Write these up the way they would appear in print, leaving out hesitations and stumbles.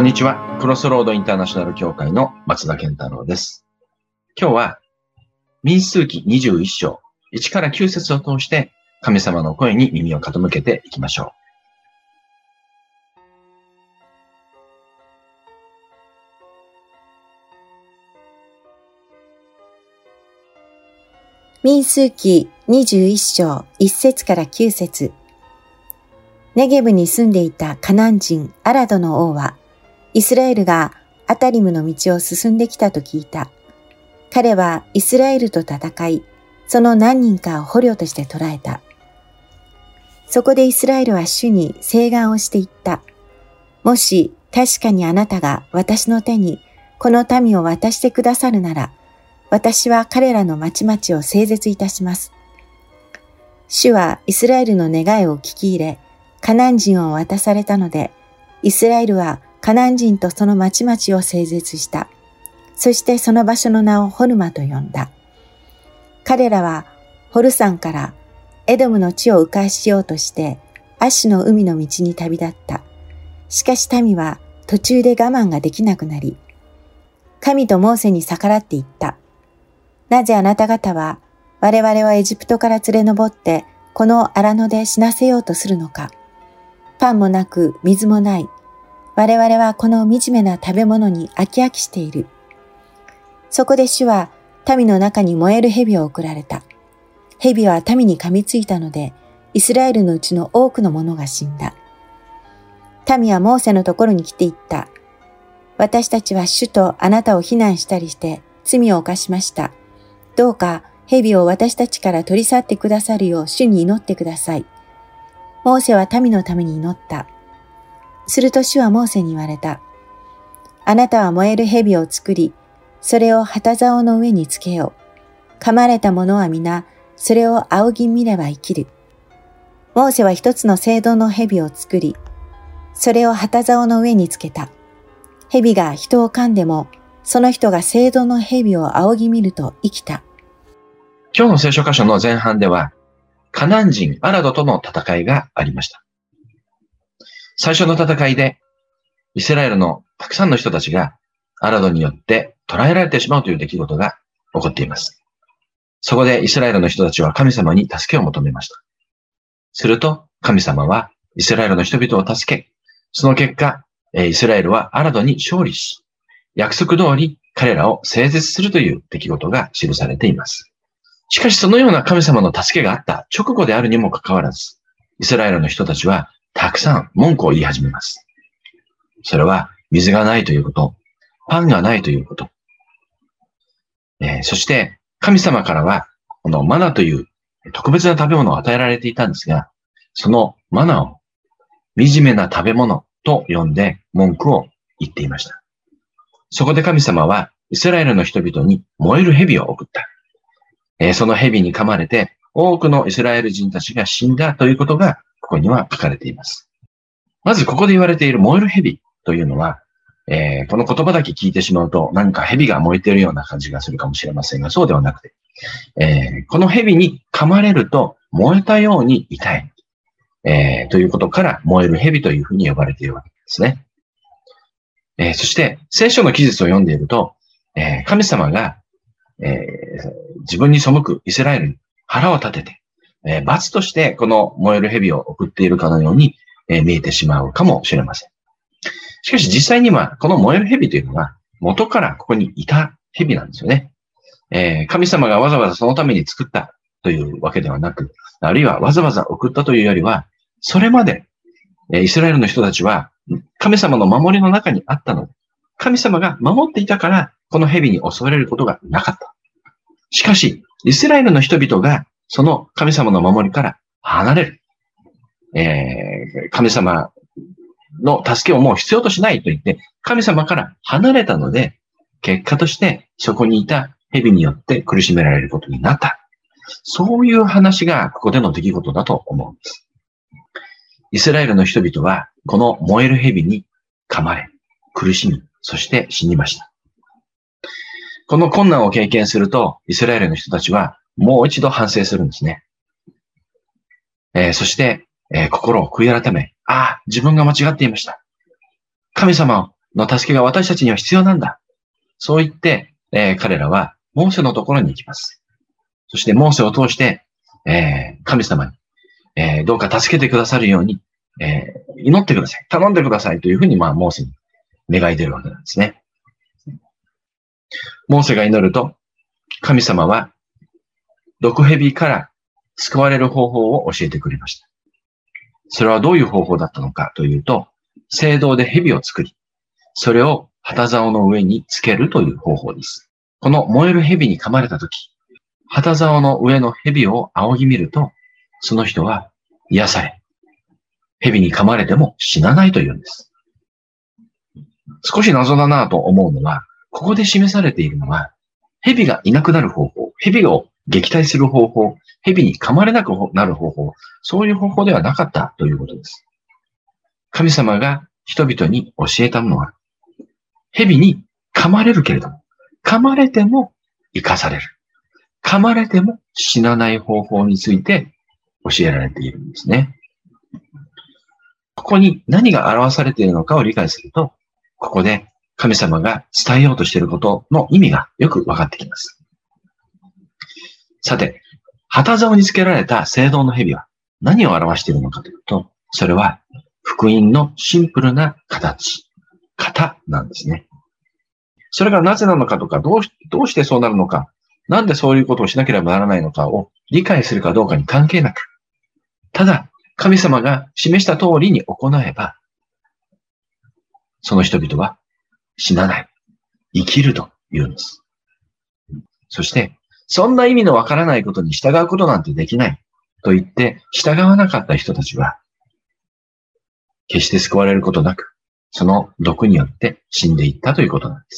にちは。クロスロードインターナショナル協会の松田健太郎です。今日は民数記21章1から9節を通して神様の声に耳を傾けていきましょう。民数記21章1節から9節。ネゲブに住んでいたカナン人アラドの王は、イスラエルがアタリムの道を進んできたと聞いた。彼はイスラエルと戦い、その何人かを捕虜として捕らえた。そこでイスラエルは主に請願をしていった。もし確かにあなたが私の手にこの民を渡してくださるなら、私は彼らの町々を整絶いたします。主はイスラエルの願いを聞き入れ、カナン人を渡されたので、イスラエルはカナン人とその町々を整絶した。そしてその場所の名をホルマと呼んだ。彼らはホル山からエドムの地を迂回しようとしてアッシュの海の道に旅立った。しかし民は途中で我慢ができなくなり、神とモーセに逆らっていった。なぜあなた方は我々をエジプトから連れ上ってこの荒野で死なせようとするのか。パンもなく水もない。我々はこの惨めな食べ物に飽き飽きしている。そこで主は民の中に燃える蛇を送られた。蛇は民に噛みついたので、イスラエルのうちの多くの者が死んだ。民はモーセのところに来て言った。私たちは主とあなたを非難したりして罪を犯しました。どうか蛇を私たちから取り去ってくださるよう主に祈ってください。モーセは民のために祈った。すると主はモーセに言われた。あなたは燃える蛇を作り、それを旗竿の上につけよう。噛まれた者は皆、それを仰ぎ見れば生きる。モーセは一つの青銅の蛇を作り、それを旗竿の上につけた。蛇が人を噛んでも、その人が青銅の蛇を仰ぎ見ると生きた。 今日の聖書箇所の前半では、カナン人アラドとの戦いがありました。最初の戦いで、イスラエルのたくさんの人たちがアラドによって捕らえられてしまうという出来事が起こっています。そこでイスラエルの人たちは神様に助けを求めました。すると神様はイスラエルの人々を助け、その結果、イスラエルはアラドに勝利し、約束通り彼らを整絶するという出来事が記されています。しかしそのような神様の助けがあった直後であるにもかかわらず、イスラエルの人たちはたくさん文句を言い始めます。それは水がないということ、パンがないということ。そして神様からはこのマナという特別な食べ物を与えられていたんですが、そのマナを惨めな食べ物と呼んで文句を言っていました。そこで神様はイスラエルの人々に燃える蛇を送った。その蛇に噛まれて多くのイスラエル人たちが死んだということがここには書かれています。まずここで言われている燃える蛇というのは、この言葉だけ聞いてしまうと何か蛇が燃えているような感じがするかもしれませんが、そうではなくて、この蛇に噛まれると燃えたように痛い、ということから燃える蛇というふうに呼ばれているわけですね。そして聖書の記述を読んでいると、神様が、自分に背くイスラエルに腹を立てて、罰としてこの燃える蛇を送っているかのように、見えてしまうかもしれません。しかし実際にはこの燃える蛇というのは元からここにいた蛇なんですよね。神様がわざわざそのために作ったというわけではなく、あるいはわざわざ送ったというよりは、それまでイスラエルの人たちは神様の守りの中にあったので、神様が守っていたからこの蛇に襲われることがなかった。しかし、イスラエルの人々がその神様の守りから離れる。神様の助けをもう必要としないと言って、神様から離れたので、結果としてそこにいた蛇によって苦しめられることになった。そういう話がここでの出来事だと思うんです。イスラエルの人々はこの燃える蛇に噛まれ、苦しみ、そして死にました。この困難を経験すると、イスラエルの人たちはもう一度反省するんですね。そして、心を悔い改め、自分が間違っていました。神様をの助けが私たちには必要なんだ。そう言って、彼らはモーセのところに行きます。そしてモーセを通して、神様に、どうか助けてくださるように、祈ってください。頼んでくださいというふうに、モーセに願い出るわけなんですね。モーセが祈ると、神様は毒蛇から救われる方法を教えてくれました。それはどういう方法だったのかというと、聖堂で蛇を作り、それを旗竿の上につけるという方法です。この燃える蛇に噛まれたとき、旗竿の上の蛇を仰ぎ見ると、その人は癒され、蛇に噛まれても死なないというんです。少し謎だなと思うのは、ここで示されているのは、蛇がいなくなる方法、蛇を撃退する方法、蛇に噛まれなくなる方法、そういう方法ではなかったということです。神様が人々に教えたのは、蛇に噛まれるけれども、噛まれても生かされる。噛まれても死なない方法について教えられているんですね。ここに何が表されているのかを理解すると、ここで神様が伝えようとしていることの意味がよくわかってきます。さて、旗竿につけられた聖堂の蛇は何を表しているのかというと、それは福音のシンプルな型なんですね。それがなぜなのかとか、どうしてそうなるのか、なんでそういうことをしなければならないのかを理解するかどうかに関係なく、ただ神様が示した通りに行えば、その人々は死なない、生きるというんです。そして、そんな意味のわからないことに従うことなんてできないと言って従わなかった人たちは、決して救われることなく、その毒によって死んでいったということなんです。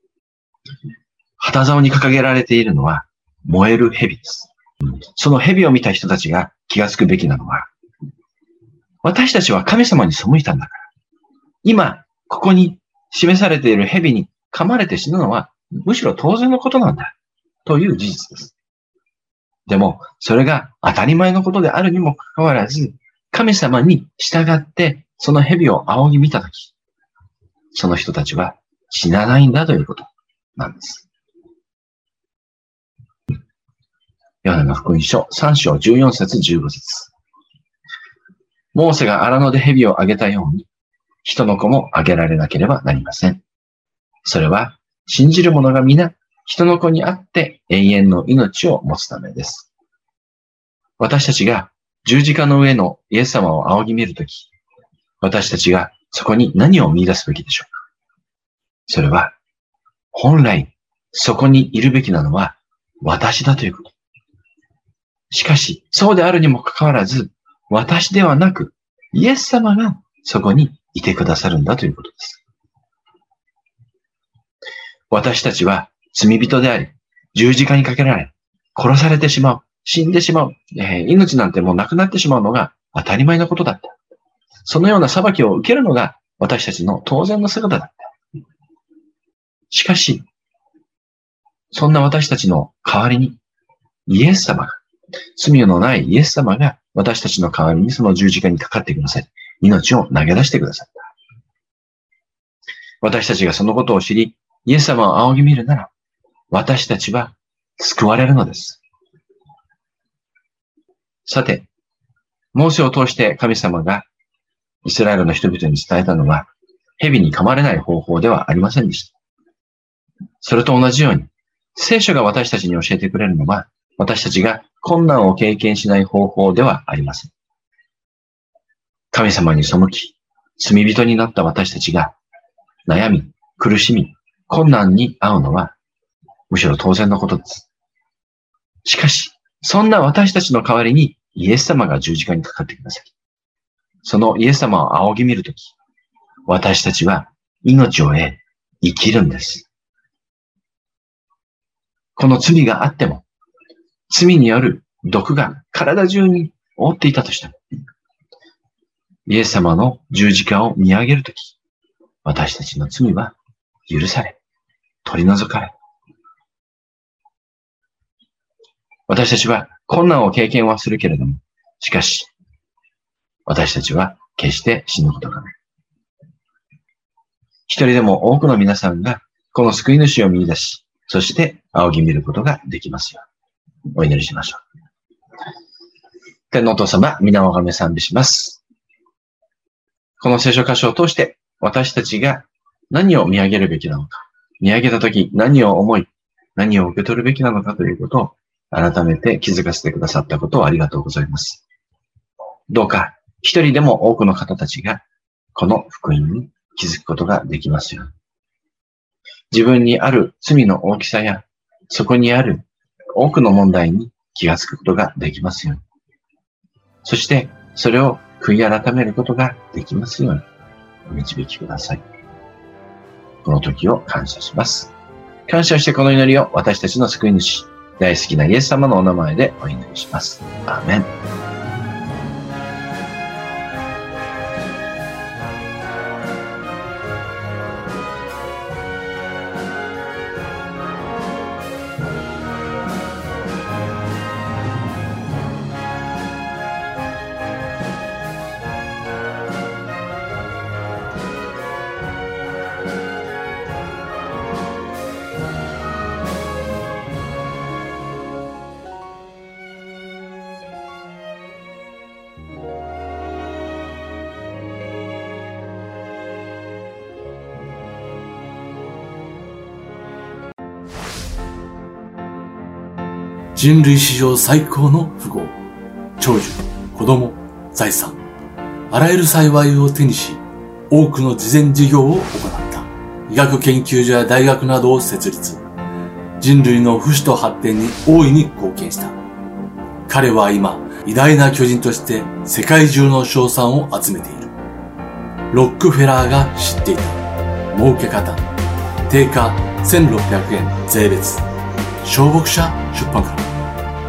旗竿に掲げられているのは燃える蛇です。その蛇を見た人たちが気がつくべきなのは、私たちは神様に背いたんだから、今ここに示されている蛇に噛まれて死ぬのはむしろ当然のことなんだという事実です。でもそれが当たり前のことであるにもかかわらず、神様に従ってその蛇を仰ぎ見たとき、その人たちは死なないんだということなんです。ヨハネの福音書3章14節15節。モーセが荒野で蛇をあげたように、人の子もあげられなければなりません。それは信じる者が皆人の子にあって永遠の命を持つためです。私たちが十字架の上のイエス様を仰ぎ見るとき、私たちがそこに何を見出すべきでしょうか。それは本来そこにいるべきなのは私だということ。しかし、そうであるにもかかわらず、私ではなく、イエス様がそこにいてくださるんだということです。私たちは罪人であり、十字架にかけられ、殺されてしまう、死んでしまう、命なんてもうなくなってしまうのが当たり前のことだった。そのような裁きを受けるのが私たちの当然の姿だった。しかし、そんな私たちの代わりに、イエス様が、罪のないイエス様が私たちの代わりにその十字架にかかってください。命を投げ出してくださった。私たちがそのことを知り、イエス様を仰ぎ見るなら、私たちは救われるのです。さて、モーセを通して神様がイスラエルの人々に伝えたのは、蛇に噛まれない方法ではありませんでした。それと同じように、聖書が私たちに教えてくれるのは、私たちが困難を経験しない方法ではありません。神様に背き、罪人になった私たちが悩み、苦しみ、困難に遭うのはむしろ当然のことです。しかし、そんな私たちの代わりにイエス様が十字架にかかってください。そのイエス様を仰ぎ見るとき、私たちは命を得、生きるんです。この罪があっても、罪による毒が体中に覆っていたとしても、イエス様の十字架を見上げるとき、私たちの罪は許され、取り除かれ、私たちは困難を経験はするけれども、しかし、私たちは決して死ぬことがない。 一人でも多くの皆さんがこの救い主を見出し、そして仰ぎ見ることができますように。お祈りしましょう。天のお父様、皆をあがめ賛美します。この聖書箇所を通して私たちが何を見上げるべきなのか、見上げたとき何を思い、何を受け取るべきなのかということを改めて気づかせてくださったことをありがとうございます。どうか一人でも多くの方たちがこの福音に気づくことができますように。自分にある罪の大きさやそこにある多くの問題に気がつくことができますように。そしてそれを悔い改めることができますようにお導きください。この時を感謝します。感謝してこの祈りを私たちの救い主、大好きなイエス様のお名前でお祈りします。アーメン。 人類史上最高の富豪、長寿、子供、財産、あらゆる幸いを手にし、多くの慈善事業を行った。医学研究所や大学などを設立。人類の不死と発展に大いに貢献した。彼は今、偉大な巨人として世界中の称賛を集めている。ロックフェラーが知っていた。儲け方。定価1600円税別。小牧者出版から。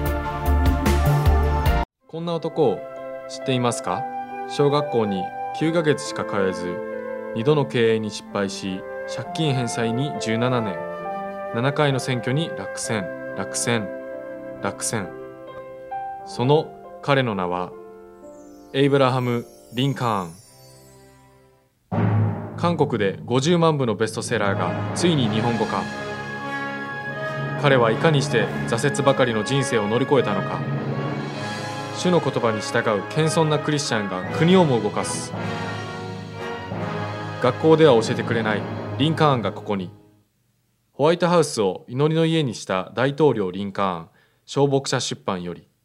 こんな男を知っていますか？小学校に9ヶ月しか通えず、2度の経営に失敗し、借金返済に17年、7回の選挙に落選。その彼の名は、エイブラハム・リンカーン。韓国で50万部のベストセラーがついに日本語化。彼はいかにして挫折ばかりの人生を乗り越えたのか。主の言葉に従う謙遜なクリスチャンが国をも動かす。学校では教えてくれないリンカーンがここに。ホワイトハウスを祈りの家にした大統領リンカーン、小牧者出版より。